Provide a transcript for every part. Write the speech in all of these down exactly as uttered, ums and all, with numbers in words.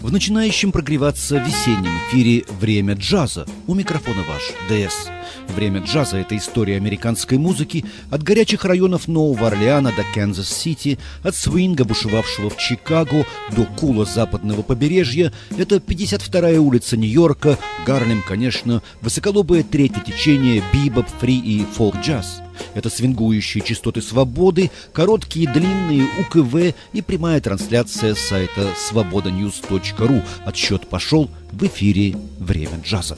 В начинающем прогреваться весеннем эфире «Время джаза». У микрофона ваш ДС. «Время джаза» — это история американской музыки от горячих районов Нового Орлеана до Канзас-Сити, от свинга, бушевавшего в Чикаго, до кула западного побережья. Это пятьдесят вторая улица Нью-Йорка, Гарлем, конечно, высоколобое третье течение, бибоп, фри и фолк-джаз. Это свингующие частоты свободы, короткие и длинные УКВ и прямая трансляция с сайта свобода ньюс точка ру. Отсчет пошел, в эфире «Время джаза».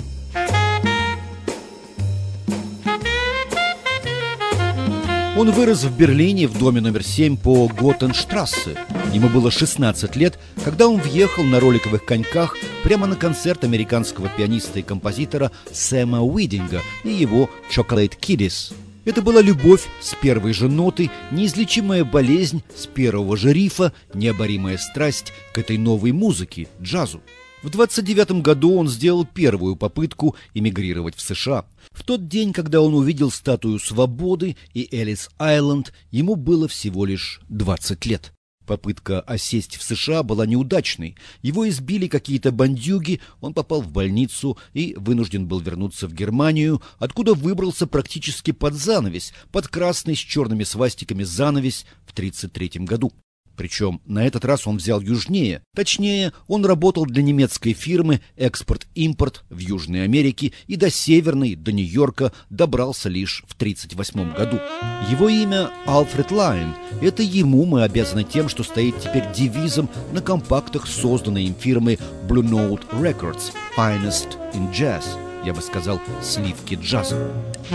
Он вырос в Берлине в доме номер семь по Готенштрассе. Ему было шестнадцать лет, когда он въехал на роликовых коньках прямо на концерт американского пианиста и композитора Сэма Уидинга и его Chocolate Kiddies. Это была любовь с первой же ноты, неизлечимая болезнь с первого же рифа, необоримая страсть к этой новой музыке, джазу. В двадцать девятом году он сделал первую попытку эмигрировать в США. В тот день, когда он увидел статую Свободы и Эллис-Айленд, ему было всего лишь двадцать лет. Попытка осесть в США была неудачной. Его избили какие-то бандюги, он попал в больницу и вынужден был вернуться в Германию, откуда выбрался практически под занавес, под красный с черными свастиками занавес в тридцать третьем году. Причем на этот раз он взял южнее. Точнее, он работал для немецкой фирмы «Экспорт-импорт» в Южной Америке и до Северной, до Нью-Йорка добрался лишь в тридцать восьмом году. Его имя Альфред Лайн. Это ему мы обязаны тем, что стоит теперь девизом на компактах, созданной им фирмой Blue Note Records «Finest in Jazz». Я бы сказал, сливки джаза.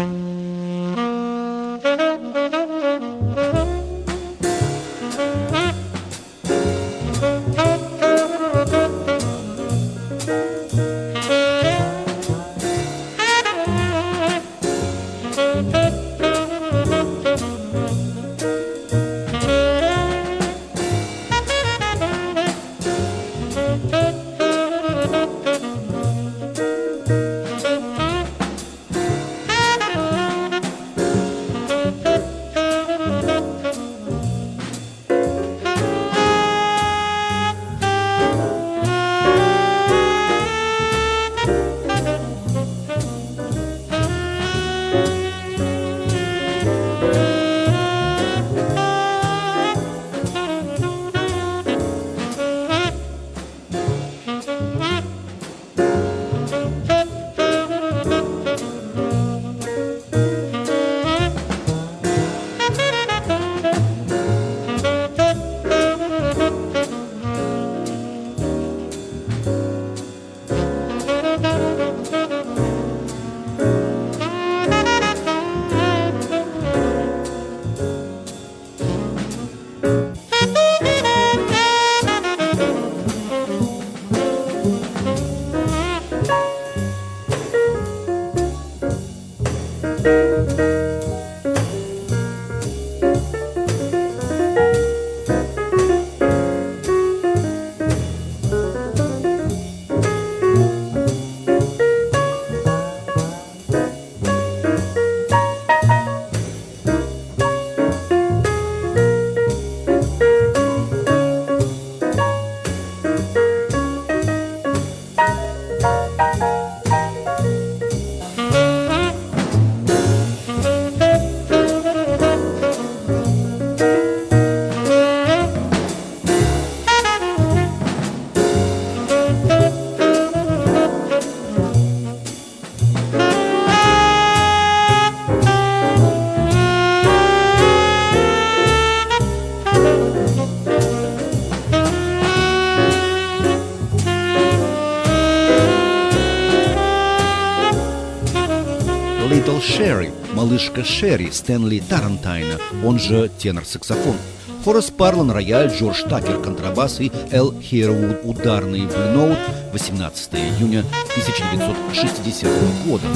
Little Sherry, малышка Шерри Стэнли Тарантайна, он же тенор-саксофон. Хорас Парлан рояль, Джордж Такер контрабас и Эл Хейервуд ударный Blue Note. восемнадцатого июня тысяча девятьсот шестидесятого года.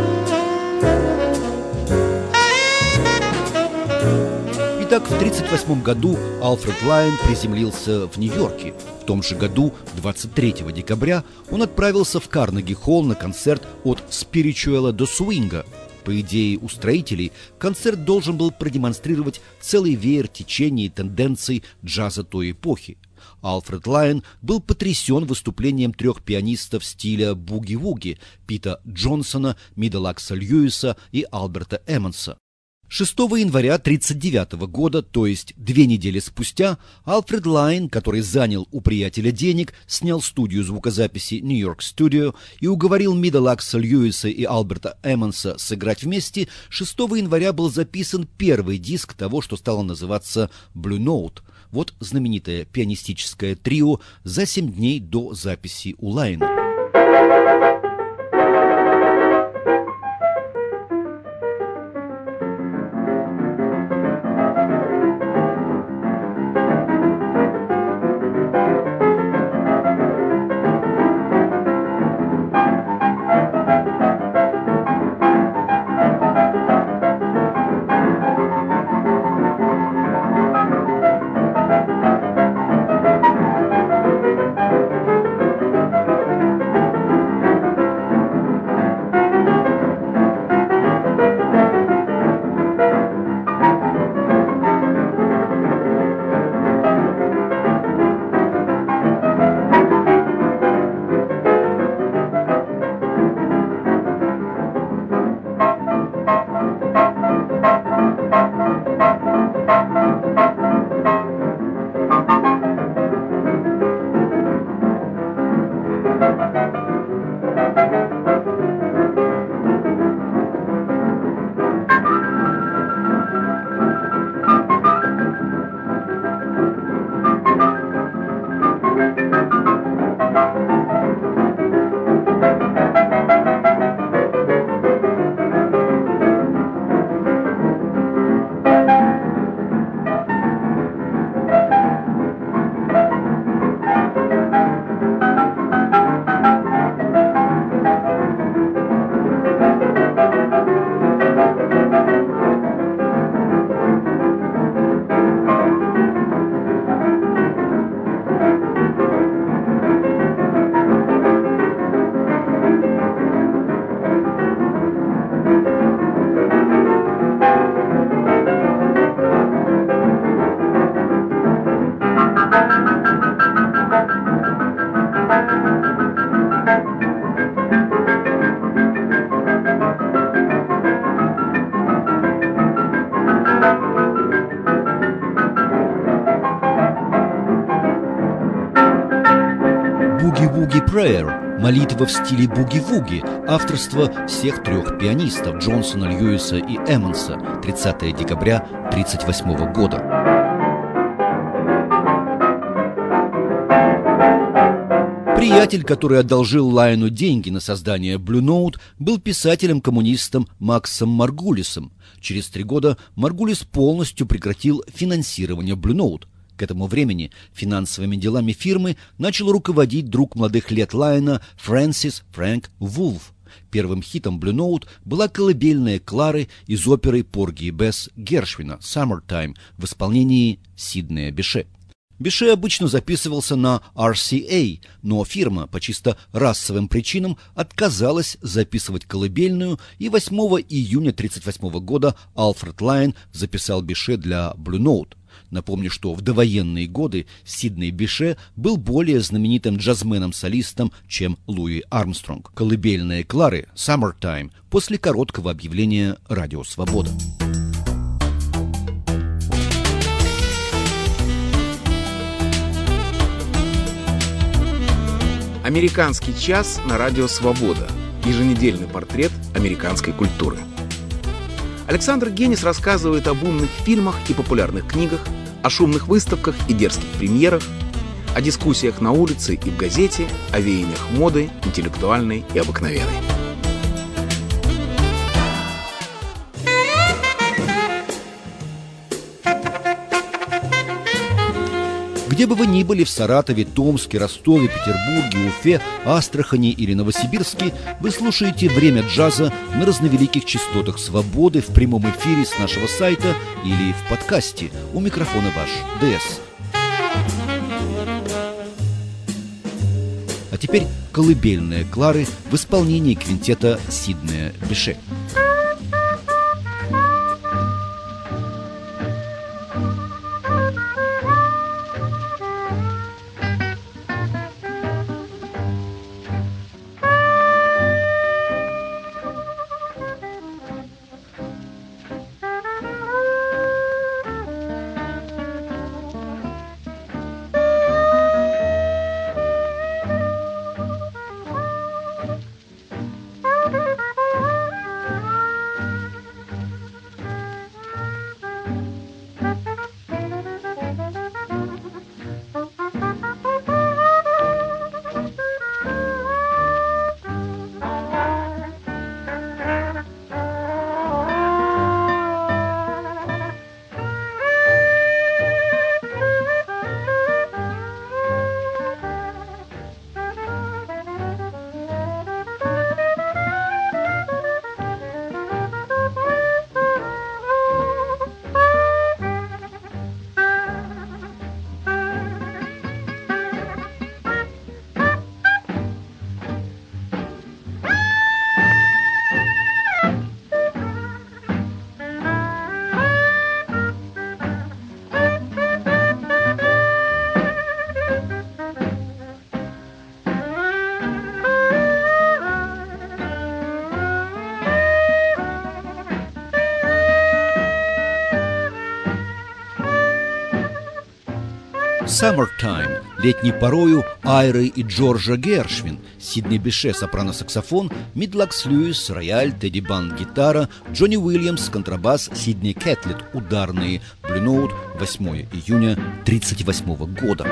Итак, в тридцать восьмом восьмом году Альфред Лайн приземлился в Нью-Йорке. В том же году, двадцать третьего декабря, он отправился в Карнеги-холл на концерт от спиричуэла до свинга. По идее устроителей, концерт должен был продемонстрировать целый веер течений и тенденций джаза той эпохи. Альфред Лайн был потрясен выступлением трех пианистов стиля буги-вуги – Пита Джонсона, Миддлакса Льюиса и Альберта Эммонса. шестого января тысяча девятьсот тридцать девятого года, то есть две недели спустя, Альфред Лайн, который занял у приятеля денег, снял студию звукозаписи New York Studio и уговорил Миддлакса Льюиса и Альберта Эммонса сыграть вместе. шестого января был записан первый диск того, что стало называться Blue Note. Вот знаменитое пианистическое трио за семь дней до записи у Лайна. «Буги-вуги Prayer» – молитва в стиле буги-вуги, авторство всех трех пианистов Джонсона, Льюиса и Эммонса, тридцатого декабря тысяча девятьсот тридцать восьмого года. Приятель, который одолжил Лайну деньги на создание Blue Note, был писателем-коммунистом Максом Маргулисом. Через три года Маргулис полностью прекратил финансирование Blue Note. К этому времени финансовыми делами фирмы начал руководить друг молодых лет Лайна Фрэнсис Фрэнк Вулф. Первым хитом Blue Note была колыбельная Клары из оперы «Порги и Бесс» Гершвина «Summertime» в исполнении Сиднея Беше. Беше обычно записывался на ар си эй, но фирма по чисто расовым причинам отказалась записывать колыбельную, и восьмого июня тысяча девятьсот тридцать восьмого года Альфред Лайн записал Беше для Blue Note. Напомню, что в довоенные годы Сидней Беше был более знаменитым джазменом-солистом, чем Луи Армстронг. Колыбельная Клары «Summertime» после короткого объявления «Радио Свобода». Американский час на радио «Свобода». Еженедельный портрет американской культуры. Александр Генис рассказывает об умных фильмах и популярных книгах, о шумных выставках и дерзких премьерах, о дискуссиях на улице и в газете, о веяниях моды, интеллектуальной и обыкновенной. Где бы вы ни были, в Саратове, Томске, Ростове, Петербурге, Уфе, Астрахани или Новосибирске, вы слушаете «Время джаза» на разновеликих частотах «Свободы» в прямом эфире с нашего сайта или в подкасте. У микрофона ваш ДС. А теперь колыбельная Клары в исполнении квинтета Сиднея Беше. «Summertime» летней порою Айры и Джорджа Гершвин, Сидней Беше сопрано-саксофон, Мидлакс Льюис рояль, Тедди Бан гитара, Джонни Уильямс контрабас, Сидней Кэтлет ударные, Blue Note, восьмое июня тридцать восьмого года.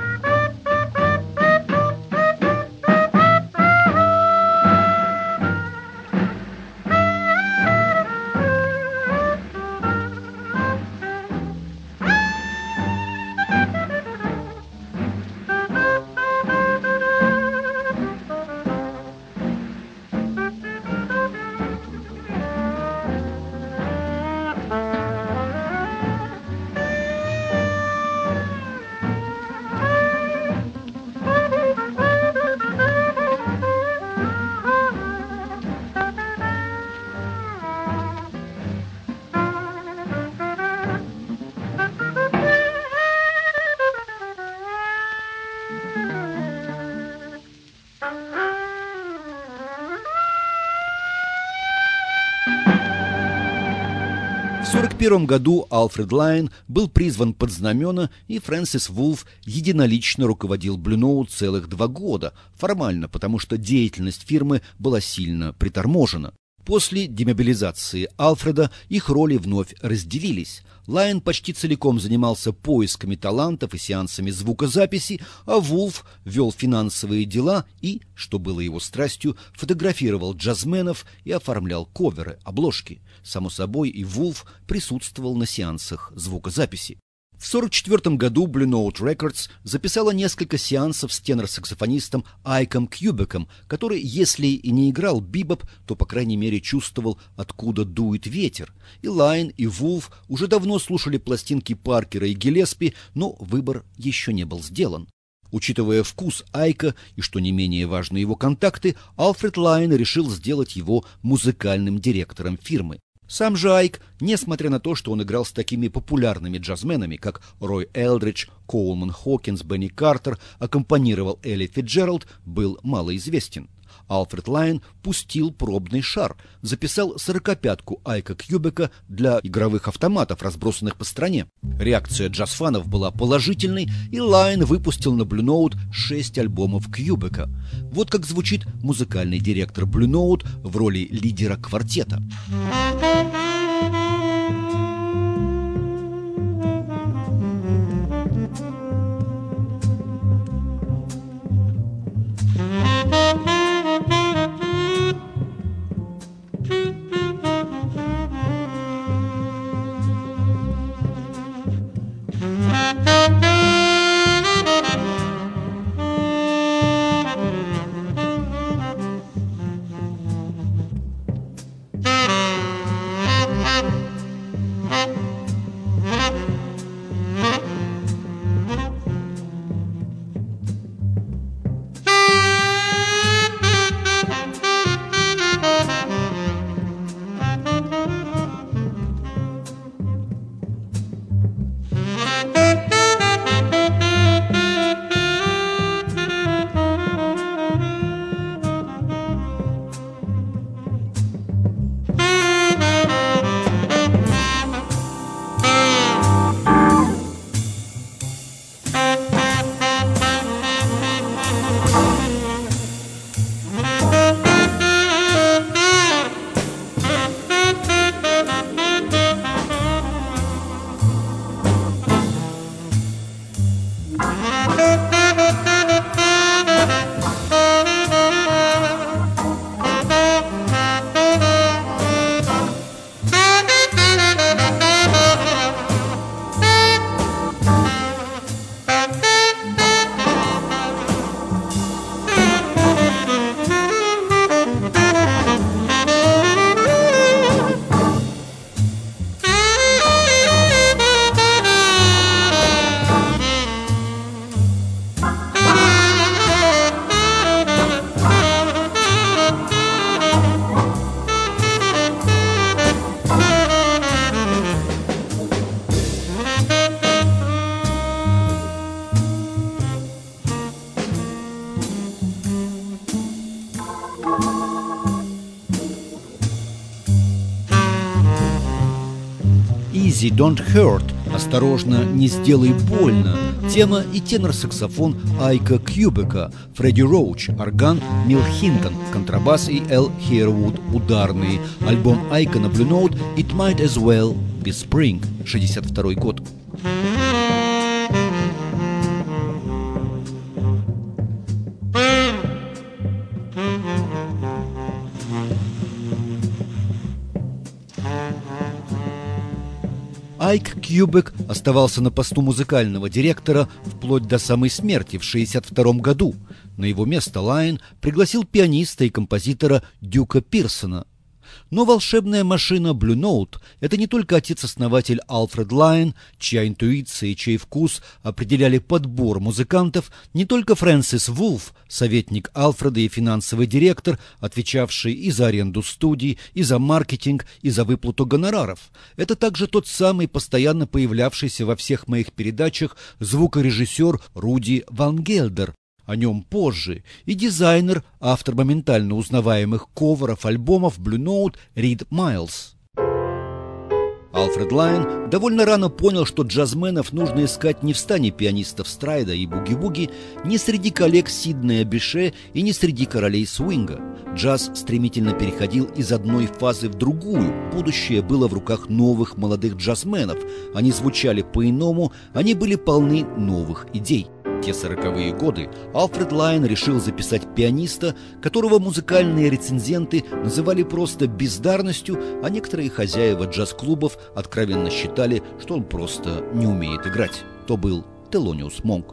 В сорок первом году Альфред Лайн был призван под знамена, и Фрэнсис Вулф единолично руководил Blue Note целых два года, формально, потому что деятельность фирмы была сильно приторможена. После демобилизации Альфреда их роли вновь разделились. Лайн почти целиком занимался поисками талантов и сеансами звукозаписи, а Вулф вел финансовые дела и, что было его страстью, фотографировал джазменов и оформлял коверы, обложки. Само собой, и Вулф присутствовал на сеансах звукозаписи. В сорок четвертом году Blue Note Records записала несколько сеансов с тенор-саксофонистом Айком Кьюбеком, который, если и не играл бибоп, то, по крайней мере, чувствовал, откуда дует ветер. И Лайн, и Вулф уже давно слушали пластинки Паркера и Гиллеспи, но выбор еще не был сделан. Учитывая вкус Айка и, что не менее важно, его контакты, Альфред Лайн решил сделать его музыкальным директором фирмы. Сам же Айк, несмотря на то, что он играл с такими популярными джазменами, как Рой Элдридж, Коулман Хокинс, Бенни Картер, аккомпанировал Элли Фитджеральд, был малоизвестен. Альфред Лайн пустил пробный шар, записал сорокопятку Айка Кьюбека для игровых автоматов, разбросанных по стране. Реакция джаз-фанов была положительной, и Лайн выпустил на Blue Note шесть альбомов Кьюбека. Вот как звучит музыкальный директор Blue Note в роли лидера квартета. Thank you. «Easy, don't hurt», «Осторожно, не сделай больно», тема и тенор-саксофон Айка Кьюбека, Фредди Роуч, орган, Мил Хинтон, контрабас и Эл Хейервуд, ударные. Альбом Айка на Blue Note «It Might As Well Be Spring», шестьдесят второй год. Айк Кьюбек оставался на посту музыкального директора вплоть до самой смерти в шестьдесят втором году. На его место Лайн пригласил пианиста и композитора Дюка Пирсона. Но волшебная машина Blue Note – это не только отец-основатель Альфред Лайн, чья интуиция и чей вкус определяли подбор музыкантов, не только Фрэнсис Вулф, советник Альфреда и финансовый директор, отвечавший и за аренду студий, и за маркетинг, и за выплату гонораров. Это также тот самый постоянно появлявшийся во всех моих передачах звукорежиссер Руди Ван Гельдер. О нем позже. И дизайнер, автор моментально узнаваемых коверов альбомов Blue Note Рид Майлз. Альфред Лайн довольно рано понял, что джазменов нужно искать не в стане пианистов Страйда и Буги-Буги, не среди коллег Сиднея Бише и не среди королей свинга. Джаз стремительно переходил из одной фазы в другую. Будущее было в руках новых молодых джазменов. Они звучали по-иному, они были полны новых идей. В те сороковые годы Альфред Лайн решил записать пианиста, которого музыкальные рецензенты называли просто бездарностью, а некоторые хозяева джаз-клубов откровенно считали, что он просто не умеет играть. То был Телониус Монк.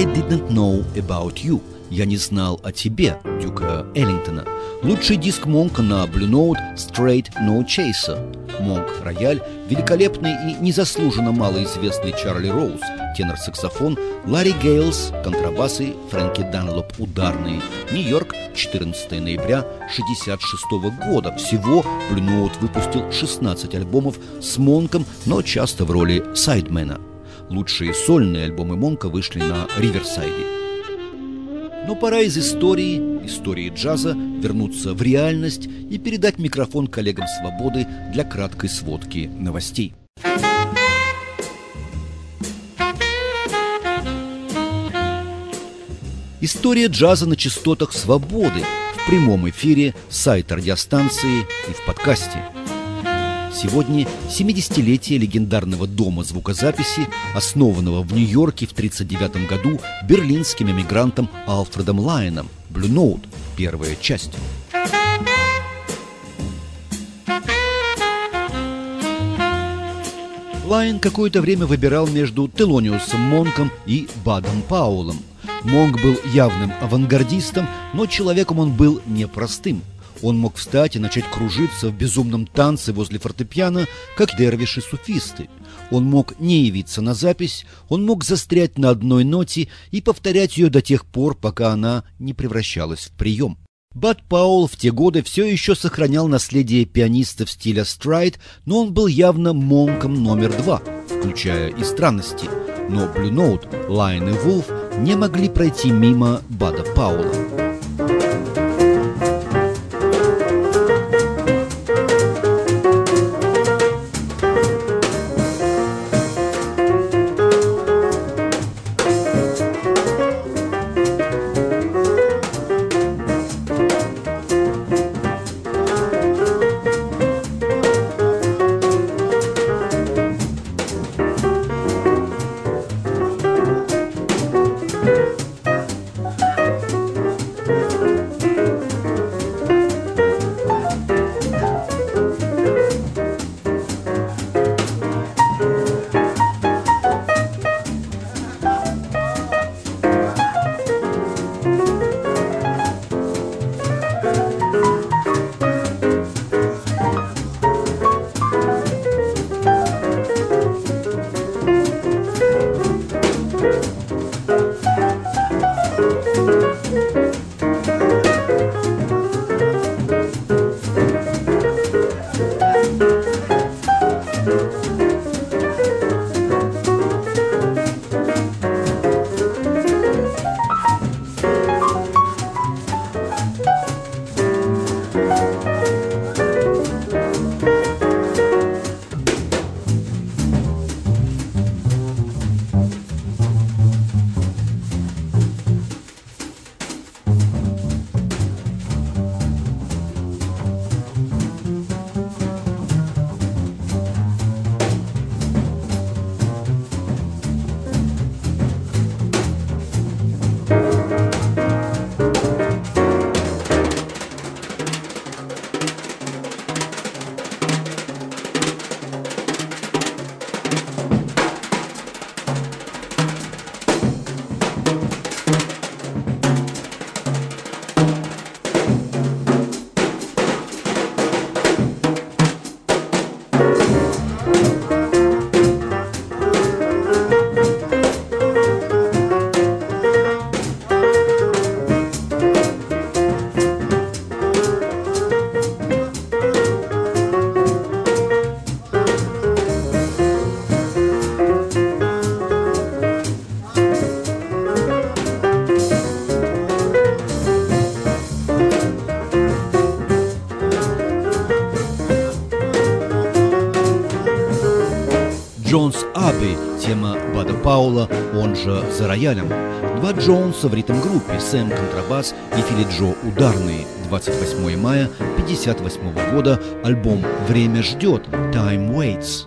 I Didn't Know About You. Я не знал о тебе, Дюка Эллингтона. Лучший диск Монка на Blue Note Straight No Chaser. Монк рояль, великолепный и незаслуженно малоизвестный Чарли Роуз, тенор-саксофон, Ларри Гейлс, контрабасы, Фрэнки Данлоп ударные. Нью-Йорк, четырнадцатого ноября шестьдесят шестого года. Всего Blue Note выпустил шестнадцать альбомов с Монком, но часто в роли сайдмена. Лучшие сольные альбомы Монка вышли на Риверсайде. Но пора из истории, истории джаза, вернуться в реальность и передать микрофон коллегам «Свободы» для краткой сводки новостей. История джаза на частотах «Свободы» в прямом эфире с сайта радиостанции и в подкасте. Сегодня семидесятилетие легендарного дома звукозаписи, основанного в Нью-Йорке в тридцать девятом году берлинским эмигрантом Альфредом Лайеном. Blue Note. Первая часть. Лайен какое-то время выбирал между Телониусом Монком и Бадом Паулом. Монк был явным авангардистом, но человеком он был непростым. Он мог встать и начать кружиться в безумном танце возле фортепиано, как дервиши-суфисты. Он мог не явиться на запись, он мог застрять на одной ноте и повторять ее до тех пор, пока она не превращалась в прием. Бад Паул в те годы все еще сохранял наследие пианистов стиля страйд, но он был явно Монком номер два, включая и странности. Но Blue Note, Лайен и Вулф не могли пройти мимо Бада Паула. Джонс Абби, тема Бада Паула, он же «За роялем». Два Джонса в ритм-группе, Сэм контрабас и Филли Джо ударные. двадцать восьмого мая пятьдесят восьмого года, альбом «Время ждет», «Time Waits».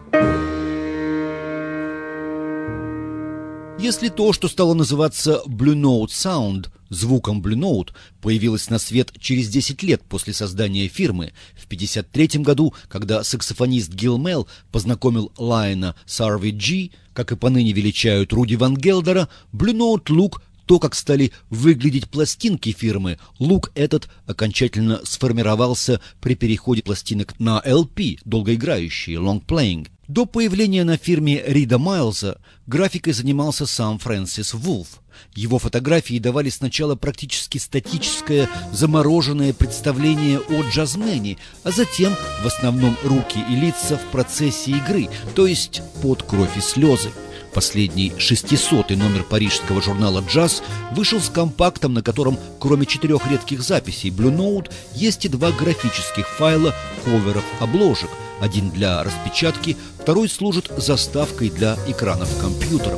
Если то, что стало называться Blue Note Sound, звуком Blue Note появилась на свет через десять лет после создания фирмы, в пятьдесят третьем году, когда саксофонист Гил Мел познакомил Лайона с Ар Ви Джи, как и поныне величают Руди Ван Гелдера, Blue Note Look, то, как стали выглядеть пластинки фирмы, лук этот окончательно сформировался при переходе пластинок на эл пи, долгоиграющие, long playing. До появления на фирме Рида Майлза графикой занимался сам Фрэнсис Вулф. Его фотографии давали сначала практически статическое, замороженное представление о джазмене, а затем в основном руки и лица в процессе игры, то есть под кровь и слезы. Последний шестисотый номер парижского журнала «Джаз» вышел с компактом, на котором, кроме четырех редких записей Blue Note, есть и два графических файла коверов обложек. Один для распечатки, второй служит заставкой для экранов компьютеров.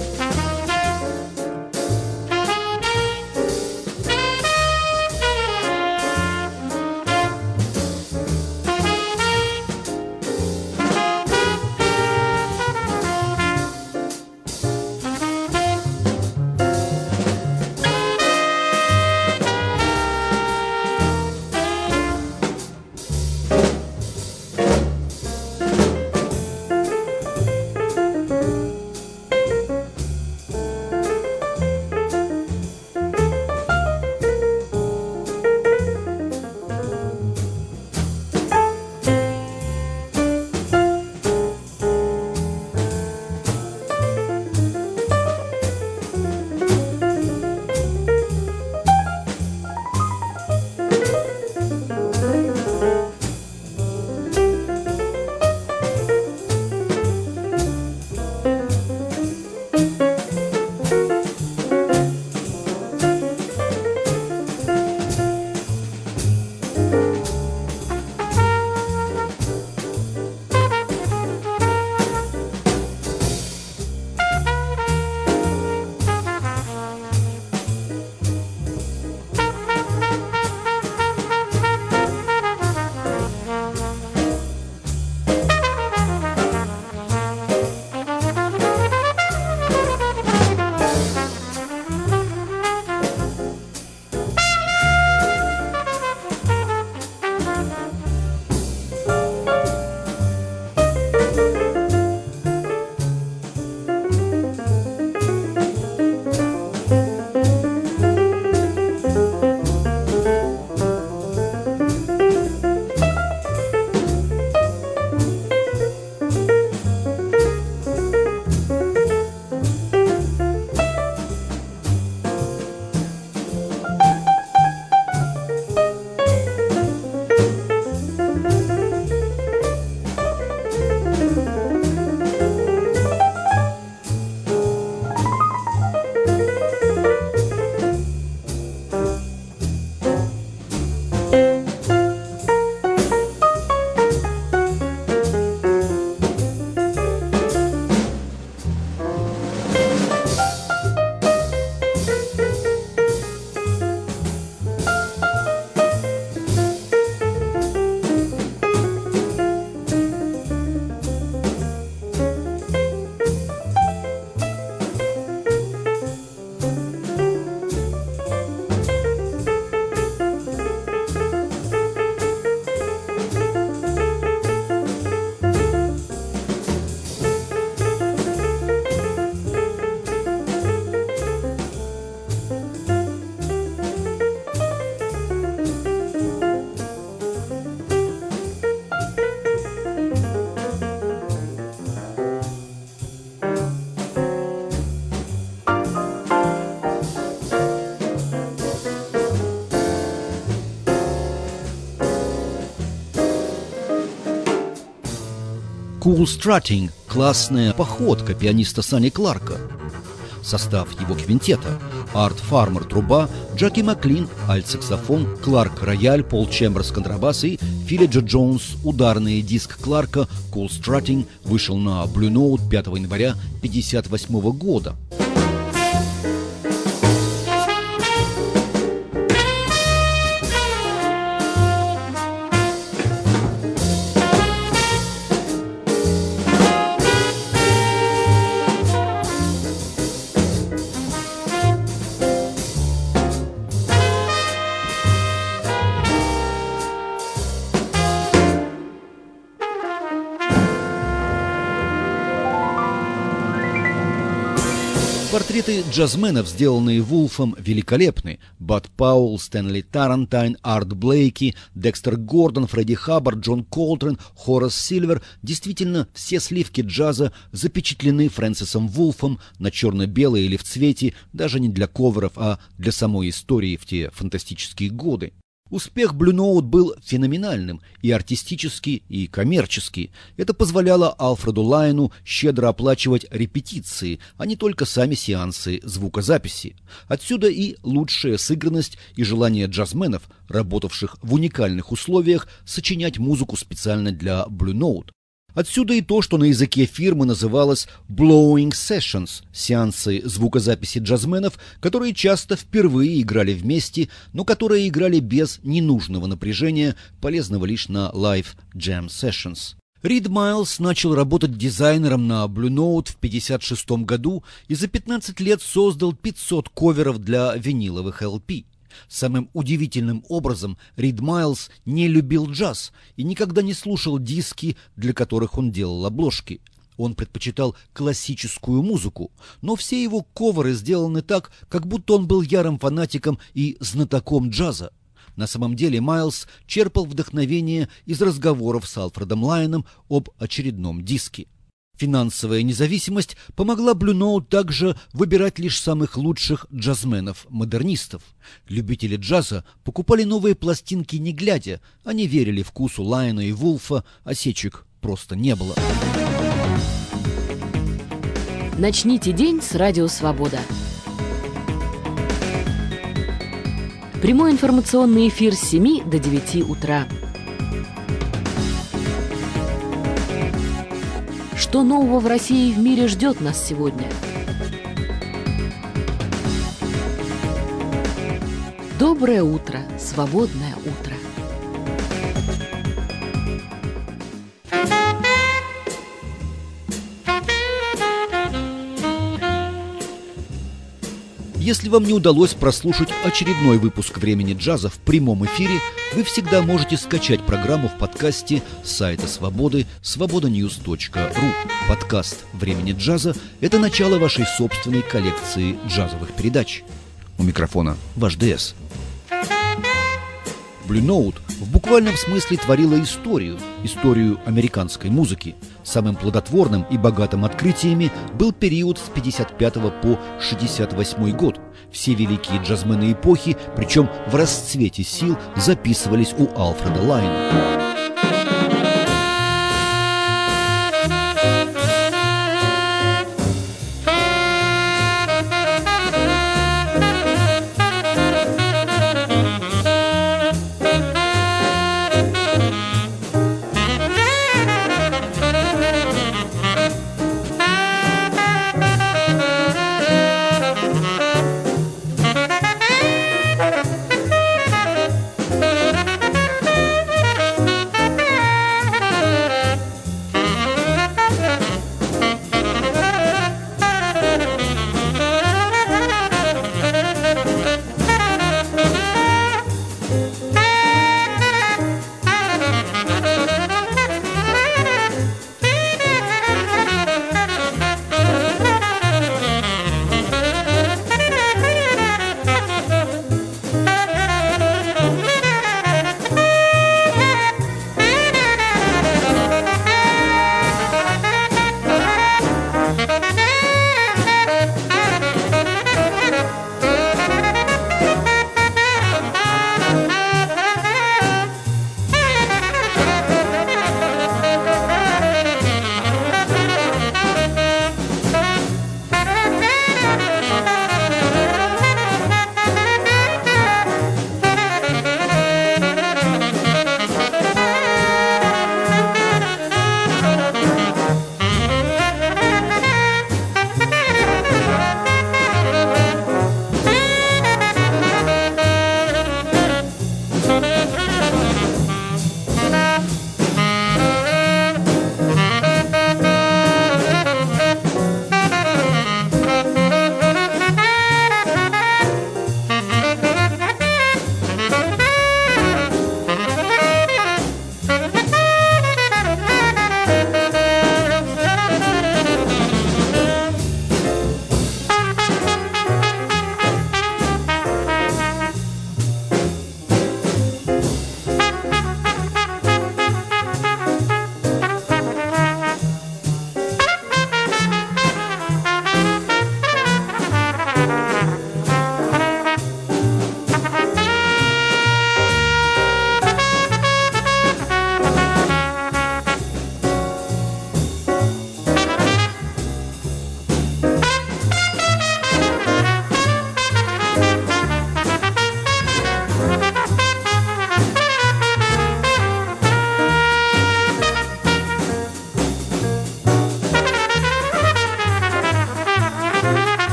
Cool Strutting – классная походка пианиста Санни Кларка. Состав его квинтета: Арт Фармер – труба, Джаки Маклин – альт-саксофон, Кларк – рояль, Пол Чемберс – контрабас и Филли Джо Джонс – ударный диск Кларка. Cool Strutting вышел на Blue Note пятого января тысяча девятьсот пятьдесят восьмого года. Портреты джазменов, сделанные Вулфом, великолепны. Бад Пауэлл, Стэнли Тарантайн, Арт Блейки, Декстер Гордон, Фредди Хаббард, Джон Колтрейн, Хорас Сильвер. Действительно, все сливки джаза запечатлены Фрэнсисом Вулфом на черно-белое или в цвете, даже не для коверов, а для самой истории в те фантастические годы. Успех Blue Note был феноменальным и артистически, и коммерчески. Это позволяло Альфреду Лайну щедро оплачивать репетиции, а не только сами сеансы звукозаписи. Отсюда и лучшая сыгранность и желание джазменов, работавших в уникальных условиях, сочинять музыку специально для Blue Note. Отсюда и то, что на языке фирмы называлось «blowing sessions» – сеансы звукозаписи джазменов, которые часто впервые играли вместе, но которые играли без ненужного напряжения, полезного лишь на live jam sessions. Рид Майлз начал работать дизайнером на Blue Note в пятьдесят шестом году и за пятнадцать лет создал пятьсот коверов для виниловых эл пи. Самым удивительным образом Рид Майлз не любил джаз и никогда не слушал диски, для которых он делал обложки. Он предпочитал классическую музыку, но все его коверы сделаны так, как будто он был ярым фанатиком и знатоком джаза. На самом деле Майлз черпал вдохновение из разговоров с Альфредом Лайном об очередном диске. Финансовая независимость помогла Blue Note также выбирать лишь самых лучших джазменов-модернистов. Любители джаза покупали новые пластинки не глядя, они верили вкусу Лайна и Вулфа, осечек просто не было. Начните день с Радио Свобода. Прямой информационный эфир с семи до девяти утра. Что нового в России и в мире ждет нас сегодня? Доброе утро, свободное утро. Если вам не удалось прослушать очередной выпуск «Времени джаза» в прямом эфире, вы всегда можете скачать программу в подкасте с сайта Свободы свобода ньюс точка ру. Подкаст «Времени джаза» — это начало вашей собственной коллекции джазовых передач. У микрофона ваш ДС. Blue Note в буквальном смысле творила историю, историю американской музыки. Самым плодотворным и богатым открытиями был период с пятьдесят пятого по шестьдесят восьмой год. Все великие джазмены эпохи, причем в расцвете сил, записывались у Альфреда Лайна.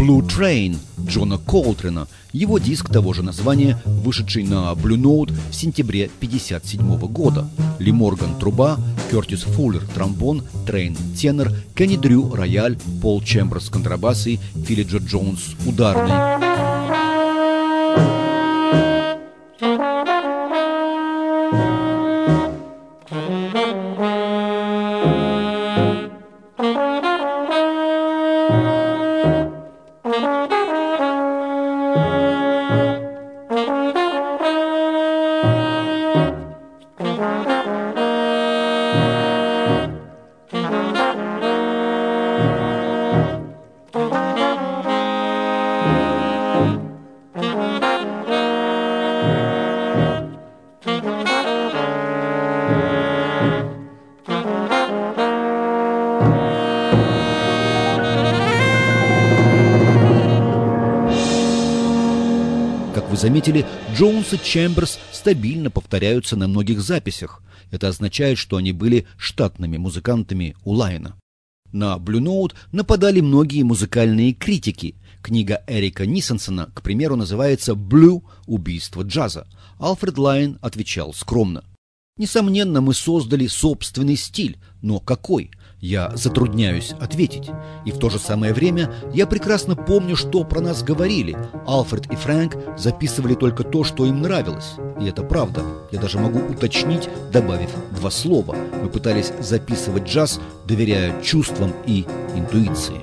«Blue Train» Джона Колтрена, его диск того же названия, вышедший на Blue Note в сентябре пятьдесят седьмого года. Ли Морган – труба, Кертис Фуллер – тромбон, Трейн – тенор, Кенни Дрю – рояль, Пол Чемберс – контрабас и Филли Джо Джонс – ударный. Как вы заметили, Джонс и Чемберс стабильно повторяются на многих записях. Это означает, что они были штатными музыкантами у Лайна. На Blue Note нападали многие музыкальные критики. Книга Эрика Нисенсена, к примеру, называется «Blue. Убийство джаза». Альфред Лайн отвечал скромно: «Несомненно, мы создали собственный стиль, но какой? Я затрудняюсь ответить. И в то же самое время я прекрасно помню, что про нас говорили. Альфред и Фрэнк записывали только то, что им нравилось. И это правда. Я даже могу уточнить, добавив два слова. Мы пытались записывать джаз, доверяя чувствам и интуиции».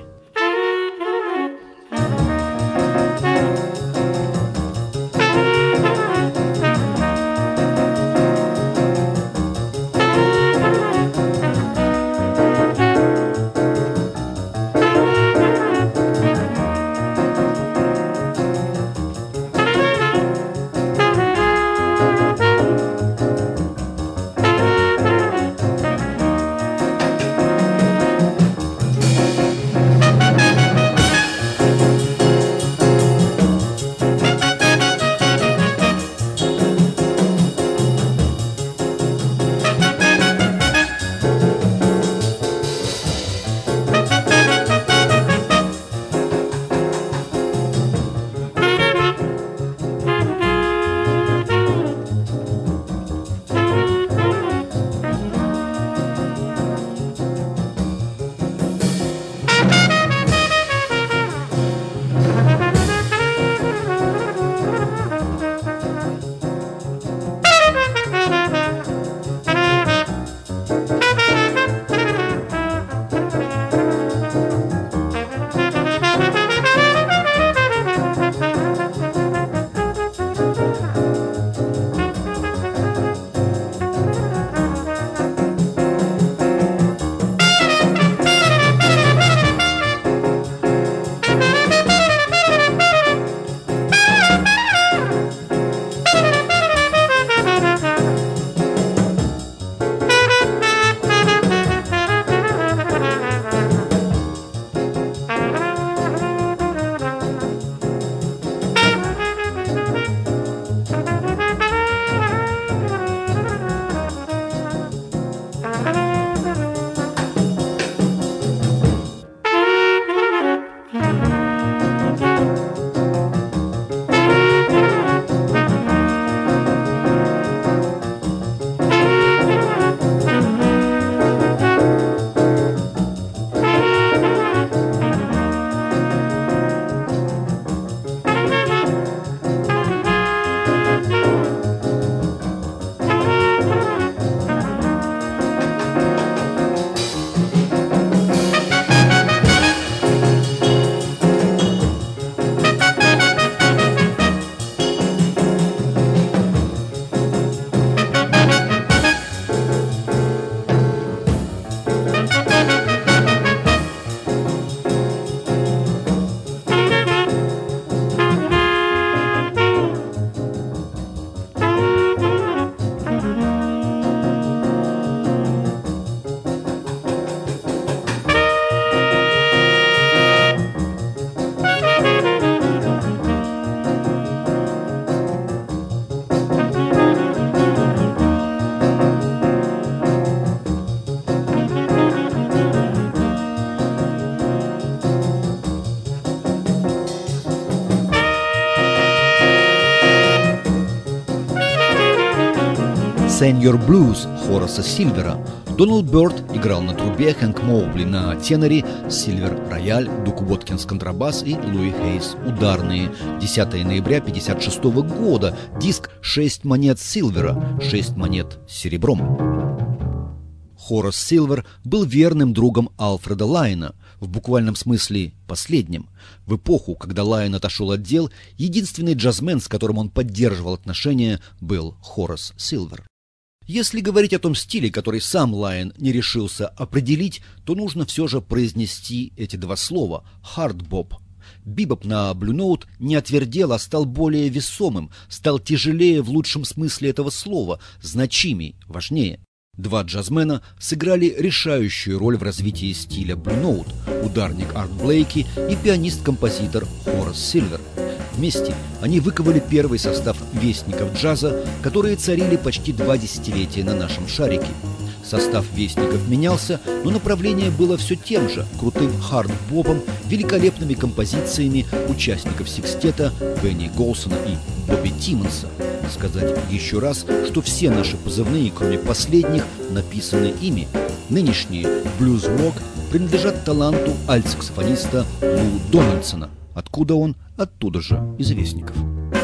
Senior Blues Хораса Сильвера. Дональд Бёрд играл на трубе, Хэнк Моубли на теноре, Сильвер – рояль, Дук Уоткинс – контрабас и Луи Хейс – ударные. десятого ноября тысяча девятьсот пятьдесят шестого года. Диск «Шесть монет Сильвера», «Шесть монет серебром». Хорас Сильвер был верным другом Алфреда Лайна, в буквальном смысле последним. В эпоху, когда Лайн отошел от дел, единственный джазмен, с которым он поддерживал отношения, был Хорас Сильвер. Если говорить о том стиле, который сам Лайн не решился определить, то нужно все же произнести эти два слова «хард-боп». Бибоп на Blue Note не отвердел, а стал более весомым, стал тяжелее в лучшем смысле этого слова, значимей, важнее. Два джазмена сыграли решающую роль в развитии стиля Blue Note – ударник Арт Блейки и пианист-композитор Хорас Сильвер. Вместе они выковали первый состав вестников джаза, которые царили почти два десятилетия на нашем шарике. Состав вестников менялся, но направление было все тем же – крутым хард-бопом, великолепными композициями участников секстета Бенни Голсона и Бобби Тиммонса. Сказать еще раз, что все наши позывные, кроме последних, написаны ими. Нынешние «блюз-рок» принадлежат таланту альт-саксофониста Лу Дональдсона. Откуда он? Оттуда же, из вестников.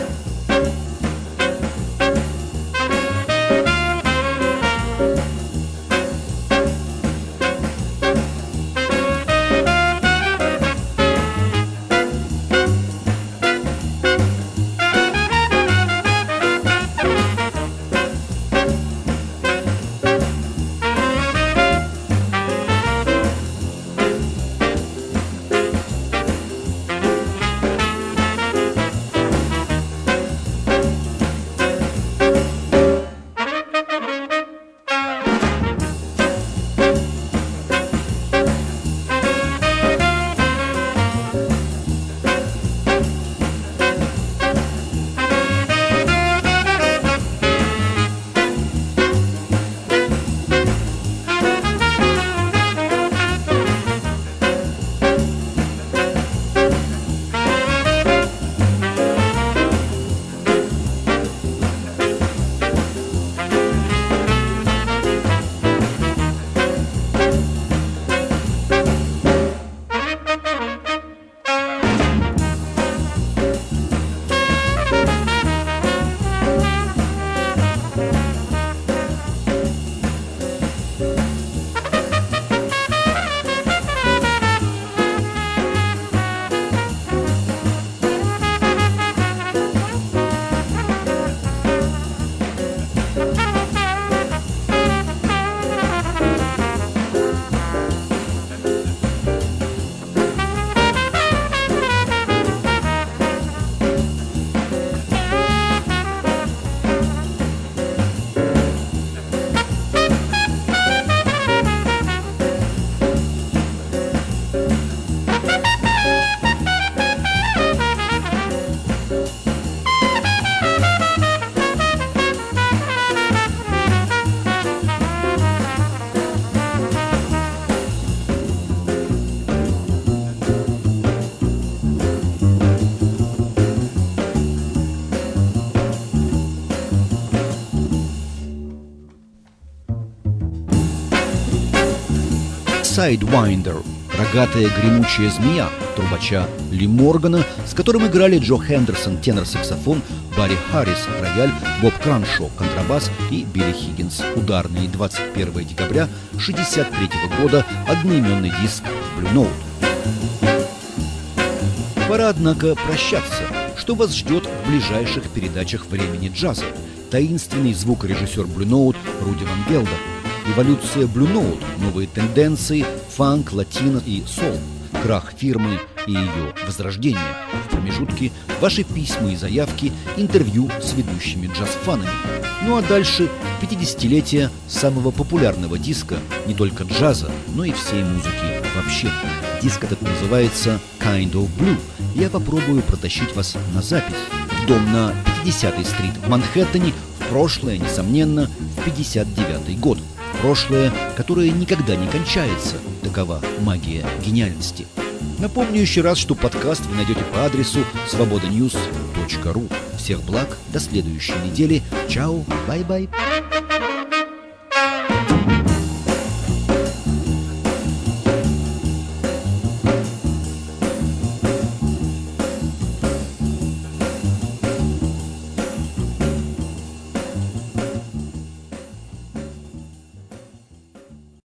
Sidewinder – рогатая гремучая змея трубача Ли Моргана, с которым играли Джо Хендерсон – тенор-саксофон, Барри Харрис – рояль, Боб Краншо – контрабас и Билли Хиггинс – ударные. Двадцать первого декабря шестьдесят третьего года одноименный диск Blue Note. Пора, однако, прощаться. Что вас ждет в ближайших передачах времени джаза? Таинственный звукорежиссер Blue Note Руди Ван Гелдер. Эволюция Blue Note, новые тенденции, фанк, латино и сол, крах фирмы и ее возрождение. В промежутке ваши письма и заявки, интервью с ведущими джаз-фанами. Ну а дальше пятидесятилетие самого популярного диска, не только джаза, но и всей музыки вообще. Диск этот называется Kind of Blue. Я попробую протащить вас на запись. В дом на пятидесятой стрит в Манхэттене, в прошлое, несомненно, в пятьдесят девятый год. Прошлое, которое никогда не кончается. Такова магия гениальности. Напомню еще раз, что подкаст вы найдете по адресу свобода ньюс точка ру. Всех благ, до следующей недели. Чао, бай-бай.